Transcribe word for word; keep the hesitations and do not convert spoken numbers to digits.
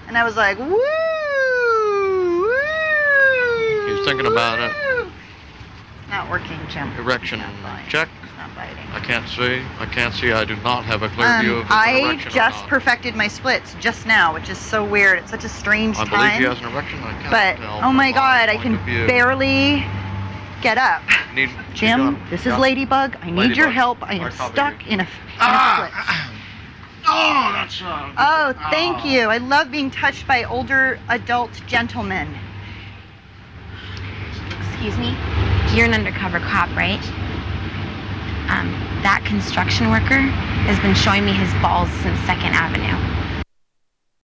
And I was like, woo, woo. He's thinking about it. Not working, Jim. Erection Not biting. check. It's not biting. I can't see. I can't see. I do not have a clear Um, view of his I erection or just not. perfected my splits just now, which is so weird. It's such a strange I time. believe he has an erection. I can't But tell oh from my God, I point can of view. barely get up. Need, Jim, you got- this yeah. is Ladybug. I need your Ladybug. help. I am I copy stuck you. in a, in Ah! a split. Oh, that's uh. Oh, thank oh. you. I love being touched by older adult gentlemen. Excuse me? You're an undercover cop, right? Um, that construction worker has been showing me his balls since Second Avenue.